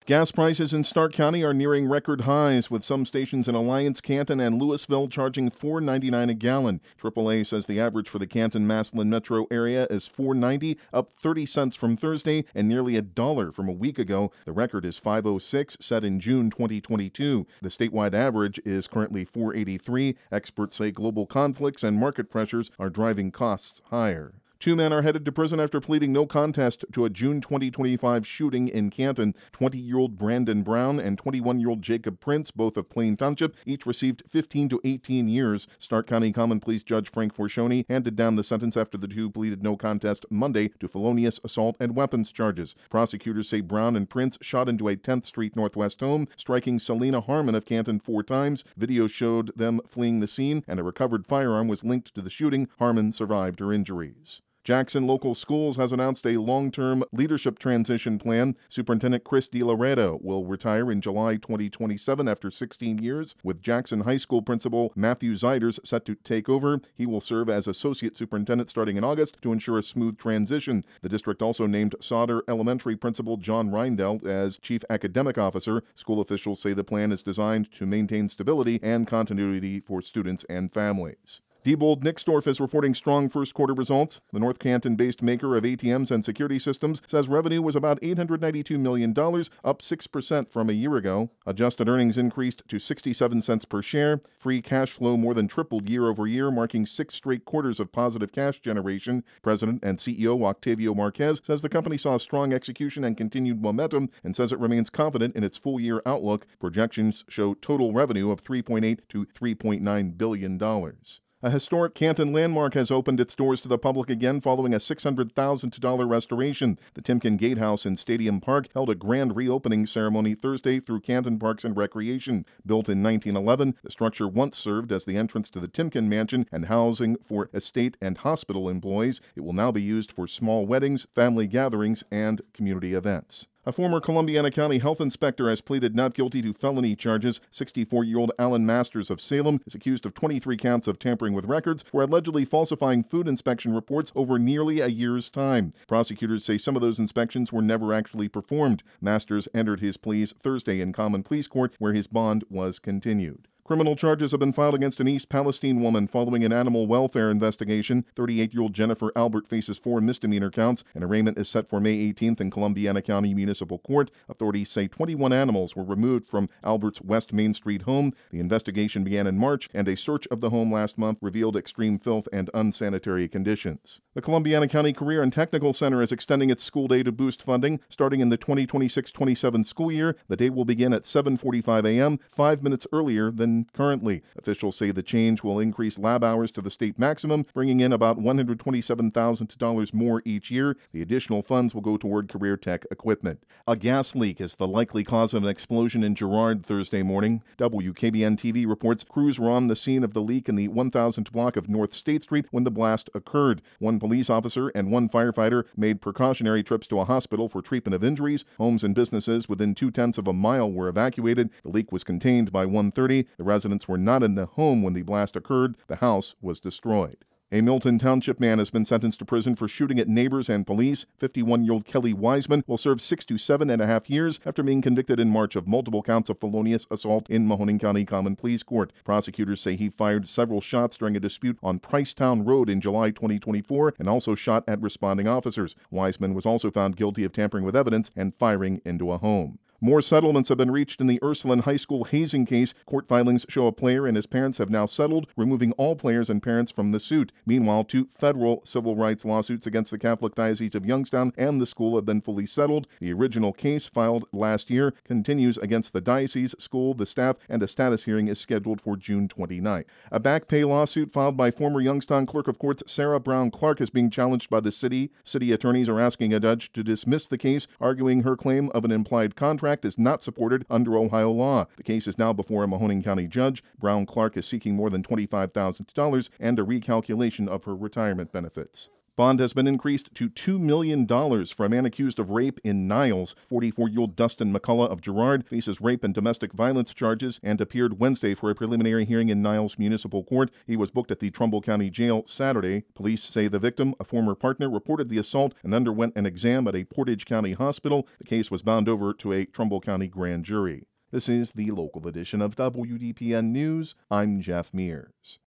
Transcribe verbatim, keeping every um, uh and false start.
Gas prices in Stark County are nearing record highs, with some stations in Alliance, Canton, and Louisville charging four dollars and ninety-nine cents a gallon. triple A says the average for the Canton-Massillon metro area is four dollars and ninety cents, up thirty cents from Thursday and nearly a dollar from a week ago. The record is five dollars and six cents, set in June twenty twenty-two. The statewide average is currently four dollars and eighty-three cents. Experts say global conflicts and market pressures are driving costs higher. Two men are headed to prison after pleading no contest to a June twenty twenty-five shooting in Canton. twenty-year-old Brandon Brown and twenty-one-year-old Jacob Prince, both of Plain Township, each received fifteen to eighteen years. Stark County Common Pleas Judge Frank Forcioni handed down the sentence after the two pleaded no contest Monday to felonious assault and weapons charges. Prosecutors say Brown and Prince shot into a tenth Street Northwest home, striking Selena Harmon of Canton four times. Video showed them fleeing the scene, and a recovered firearm was linked to the shooting. Harmon survived her injuries. Jackson Local Schools has announced a long-term leadership transition plan. Superintendent Chris DiLoreto will retire in July twenty twenty-seven after sixteen years, with Jackson High School Principal Matthew Ziders set to take over. He will serve as Associate Superintendent starting in August to ensure a smooth transition. The district also named Sauder Elementary Principal John Reindelt as Chief Academic Officer. School officials say the plan is designed to maintain stability and continuity for students and families. Diebold Nixdorf is reporting strong first quarter results. The North Canton-based maker of A T Ms and security systems says revenue was about eight hundred ninety-two million dollars, up six percent from a year ago. Adjusted earnings increased to sixty-seven cents per share. Free cash flow more than tripled year over year, marking six straight quarters of positive cash generation. President and C E O Octavio Marquez says the company saw strong execution and continued momentum and says it remains confident in its full-year outlook. Projections show total revenue of three point eight to three point nine billion dollars. A historic Canton landmark has opened its doors to the public again following a six hundred thousand dollars restoration. The Timken Gatehouse in Stadium Park held a grand reopening ceremony Thursday through Canton Parks and Recreation. Built in nineteen eleven, the structure once served as the entrance to the Timken Mansion and housing for estate and hospital employees. It will now be used for small weddings, family gatherings, and community events. A former Columbiana County health inspector has pleaded not guilty to felony charges. sixty-four-year-old Alan Masters of Salem is accused of twenty-three counts of tampering with records for allegedly falsifying food inspection reports over nearly a year's time. Prosecutors say some of those inspections were never actually performed. Masters entered his pleas Thursday in Common Pleas Court, where his bond was continued. Criminal charges have been filed against an East Palestine woman following an animal welfare investigation. thirty-eight-year-old Jennifer Albert faces four misdemeanor counts. An arraignment is set for May eighteenth in Columbiana County Municipal Court. Authorities say twenty-one animals were removed from Albert's West Main Street home. The investigation began in March, and a search of the home last month revealed extreme filth and unsanitary conditions. The Columbiana County Career and Technical Center is extending its school day to boost funding. Starting in the twenty twenty-six twenty-seven school year, the day will begin at seven forty-five a.m., five minutes earlier than currently. Officials say the change will increase lab hours to the state maximum, bringing in about one hundred twenty-seven thousand dollars more each year. The additional funds will go toward career tech equipment. A gas leak is the likely cause of an explosion in Girard Thursday morning. W K B N T V reports crews were on the scene of the leak in the one thousandth block of North State Street when the blast occurred. One police officer and one firefighter made precautionary trips to a hospital for treatment of injuries. Homes and businesses within two-tenths of a mile were evacuated. The leak was contained by one thirty. The residents were not in the home when the blast occurred. The house was destroyed. A Milton Township man has been sentenced to prison for shooting at neighbors and police. fifty-one-year-old Kelly Wiseman will serve six to seven and a half years after being convicted in March of multiple counts of felonious assault in Mahoning County Common Pleas Court. Prosecutors say he fired several shots during a dispute on Pricetown Road in July twenty twenty-four and also shot at responding officers. Wiseman was also found guilty of tampering with evidence and firing into a home. More settlements have been reached in the Ursuline High School hazing case. Court filings show a player and his parents have now settled, removing all players and parents from the suit. Meanwhile, two federal civil rights lawsuits against the Catholic Diocese of Youngstown and the school have been fully settled. The original case, filed last year, continues against the diocese, school, the staff, and a status hearing is scheduled for June twenty-ninth. A back pay lawsuit filed by former Youngstown Clerk of Courts Sarah Brown Clark is being challenged by the city. City attorneys are asking a judge to dismiss the case, arguing her claim of an implied contract is not supported under Ohio law. The case is now before a Mahoning County judge. Brown Clark is seeking more than twenty-five thousand dollars and a recalculation of her retirement benefits. Bond has been increased to two million dollars for a man accused of rape in Niles. forty-four-year-old Dustin McCullough of Girard faces rape and domestic violence charges and appeared Wednesday for a preliminary hearing in Niles Municipal Court. He was booked at the Trumbull County Jail Saturday. Police say the victim, a former partner, reported the assault and underwent an exam at a Portage County hospital. The case was bound over to a Trumbull County grand jury. This is the local edition of W D P N News. I'm Jeff Mears.